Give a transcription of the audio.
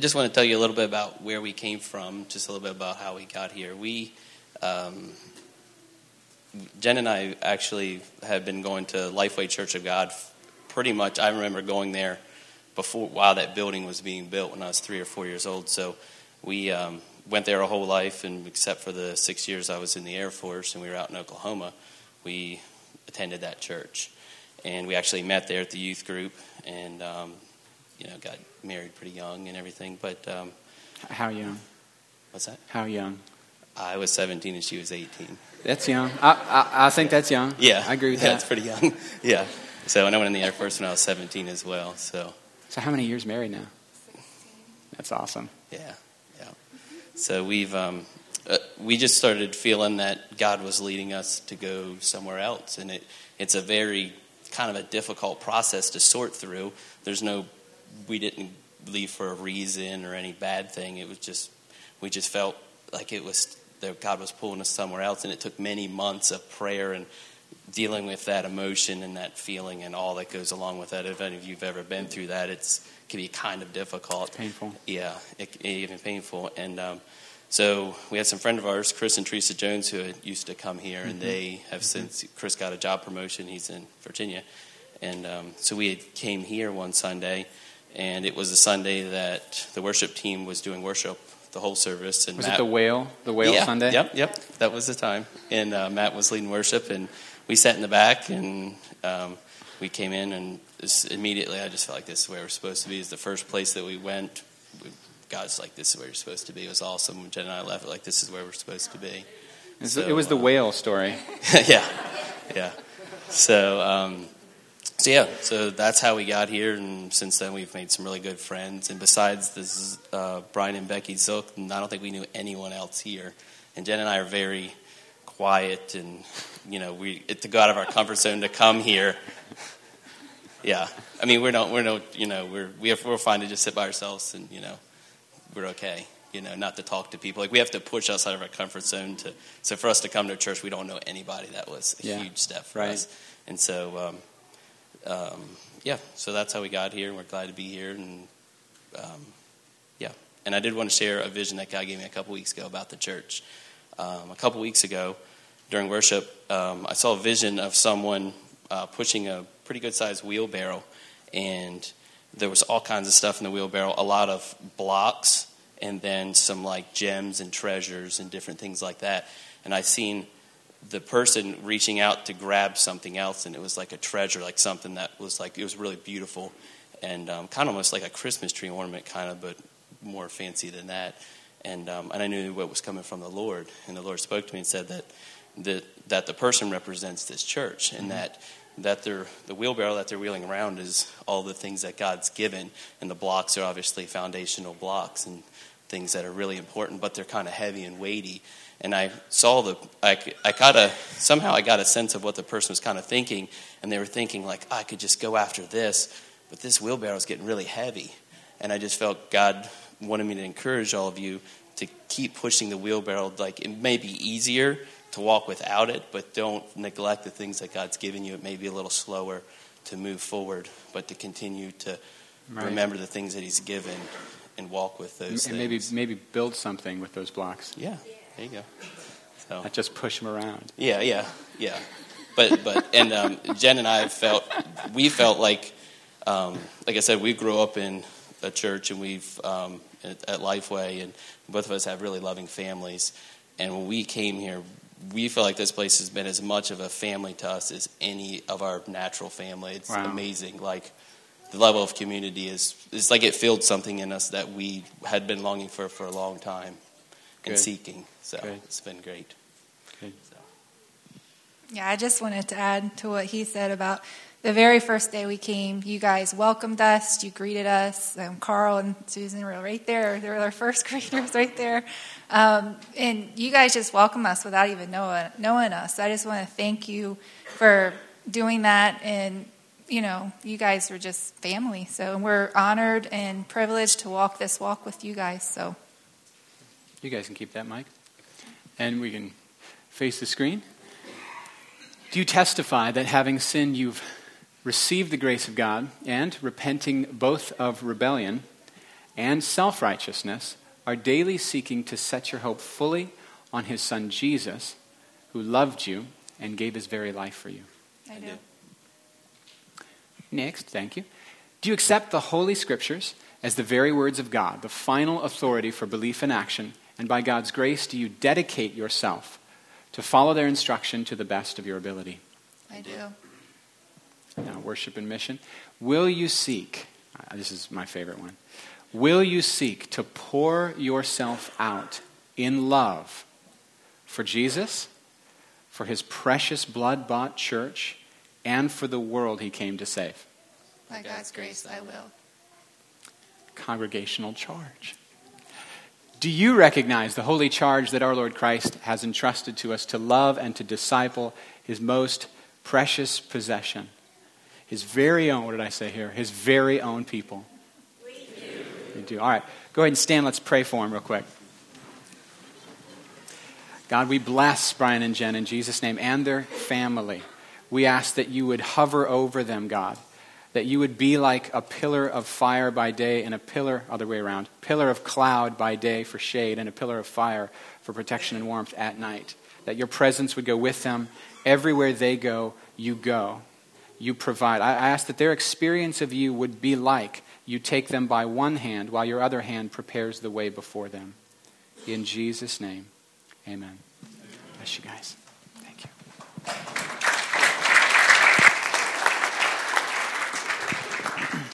just want to tell you a little bit about where we came from, just a little bit about how we got here. Jen and I actually had been going to Lifeway Church of God pretty much. I remember going there while that building was being built when I was 3 or 4 years old. So we went there our whole life, and except for the 6 years I was in the Air Force and we were out in Oklahoma, we attended that church. And we actually met there at the youth group and, got married pretty young and everything. But how young? What's that? How young? I was 17 and she was 18. That's young. I think that's young. Yeah. I agree with that. That's pretty young. Yeah. So, and I went in the Air Force when I was 17 as well. So how many years married now? 16. That's awesome. Yeah. So we just started feeling that God was leading us to go somewhere else, and it's a very kind of a difficult process to sort through. We didn't leave for a reason or any bad thing. It was just we just felt like it was that God was pulling us somewhere else, and it took many months of prayer and dealing with that emotion and that feeling and all that goes along with that. If any of you've ever been through that, it can be kind of difficult. It's painful. Yeah, even painful. And so we had some friend of ours, Chris and Teresa Jones, who used to come here, and they have since, Chris got a job promotion. He's in Virginia. And so we came here one Sunday, and it was a Sunday that the worship team was doing worship the whole service. And was it the whale Sunday? Yep, that was the time. And Matt was leading worship, and we sat in the back, and we came in, and immediately I just felt like this is where we're supposed to be. It's the first place that we went. God's like, this is where you're supposed to be. It was awesome. Jen and I left it like, this is where we're supposed to be. It was the whale story. Yeah. So that's how we got here, and since then we've made some really good friends. And besides this, Brian and Becky Zook, I don't think we knew anyone else here. And Jen and I are very quiet, and to go out of our comfort zone to come here. Yeah, I mean we're fine to just sit by ourselves, and we're okay. Not to talk to people. Like we have to push outside of our comfort zone so for us to come to church, we don't know anybody. That was a huge step for us, and so. So that's how we got here, and we're glad to be here. And and I did want to share a vision that God gave me a couple weeks ago about the church. A couple weeks ago during worship, I saw a vision of someone pushing a pretty good-sized wheelbarrow, and there was all kinds of stuff in the wheelbarrow, a lot of blocks, and then some like gems and treasures and different things like that. And I seen the person reaching out to grab something else, and it was like a treasure, like something that was like, it was really beautiful, and kind of almost like a Christmas tree ornament, kind of, but more fancy than that. And I knew what was coming from the Lord, and the Lord spoke to me and said that the person represents this church, and that the wheelbarrow that they're wheeling around is all the things that God's given, and the blocks are obviously foundational blocks and things that are really important, but they're kind of heavy and weighty. And I saw I got a sense of what the person was kind of thinking, and they were thinking like, I could just go after this, but this wheelbarrow is getting really heavy. And I just felt God wanted me to encourage all of you to keep pushing the wheelbarrow. Like it may be easier to walk without it, but don't neglect the things that God's given you. It may be a little slower to move forward, but to continue to remember the things that He's given and walk with those things. And maybe build something with those blocks. Yeah. There you go. So not just push them around. Yeah. But Jen and I felt like I said, we grew up in a church, and we've at Lifeway, and both of us have really loving families. And when we came here, we feel like this place has been as much of a family to us as any of our natural family. It's amazing. Like the level of community it's like it filled something in us that we had been longing for a long time. And seeking. So It's been great. Good. So. Yeah, I just wanted to add to what he said about the very first day we came. You guys welcomed us. You greeted us. Carl and Susan were right there. They were our first greeters right there. And you guys just welcomed us without even knowing us. I just want to thank you for doing that. And, you guys were just family. So we're honored and privileged to walk this walk with you guys. So. You guys can keep that mic. And we can face the screen. Do you testify that having sinned, you've received the grace of God, and repenting both of rebellion and self-righteousness are daily seeking to set your hope fully on his Son Jesus, who loved you and gave his very life for you? I do. Next, thank you. Do you accept the Holy Scriptures as the very words of God, the final authority for belief and action, and by God's grace do you dedicate yourself to follow their instruction to the best of your ability? I do. Now, worship and mission. Will you seek, this is my favorite one, will you seek to pour yourself out in love for Jesus, for his precious blood-bought church, and for the world he came to save? By God's grace, I will. Congregational charge. Do you recognize the holy charge that our Lord Christ has entrusted to us to love and to disciple his most precious possession? His very own, what did I say here? His very own people. We do. You do. All right. Go ahead and stand. Let's pray for him real quick. God, we bless Brian and Jen in Jesus' name and their family. We ask that you would hover over them, God. That you would be like a pillar of fire by day and a pillar, other way around, pillar of cloud by day for shade and a pillar of fire for protection and warmth at night. That your presence would go with them. Everywhere they go, you go. You provide. I ask that their experience of you would be like you take them by one hand while your other hand prepares the way before them. In Jesus' name, amen. Bless you guys. Thank you.